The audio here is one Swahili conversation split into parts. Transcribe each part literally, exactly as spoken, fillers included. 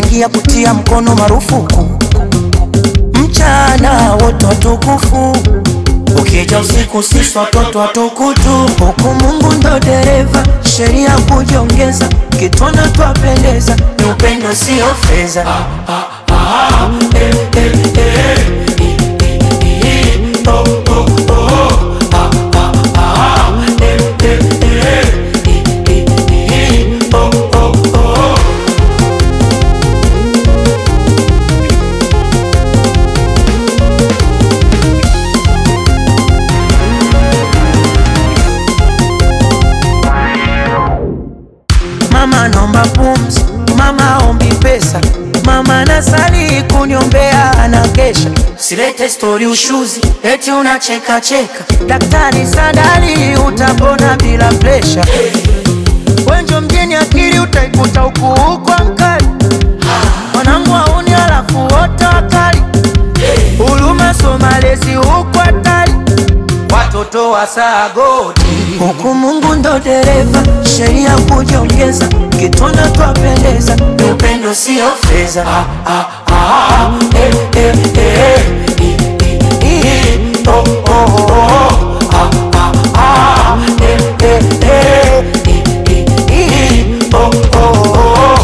umechangia kutia mkono marufuku. Mchana wote watukufu, ukija usiku sisi watoto watukutu. Huku Mungu ndo dereva, sheria kujiongeza, kitwana twapendeza, ni upendo sio fedha. Ah, ah, ah, eh, eh, eh, eh, eh, oh, oh, oh, ah, ah, ah, eh, eh, eh, eh, eh, oh, oh, oh. Mama nomba pumzi, mama ombi pesa, mama nasali kuniombea anakesha. Silete story ushuzi, eti unacheka cheka, daktari sadali utapona bila pressure. Wenjo mjini akili utaikuta huku huko mkali, wanangu wauni alafu wote wakali. Uluma somalezi huku hatari, watoto wa sagoti. Huku Mungu ndo dereva, sheria kujiongeza, kitwana twapendeza, ni upendo sio fedha. Ah, ah, ah, eh, eh, eh, eh, eh, oh, oh, oh, ah, ah, ah, eh, eh, eh, eh, eh, oh, oh, oh.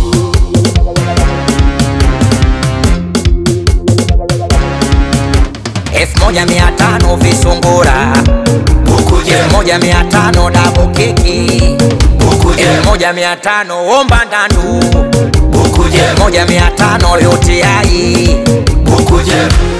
Elfu moja mia tano visungura, elfu moja mia tano dabu keki, elfu moja mia tano omba ndandu, elfu moja mia tano yote ai.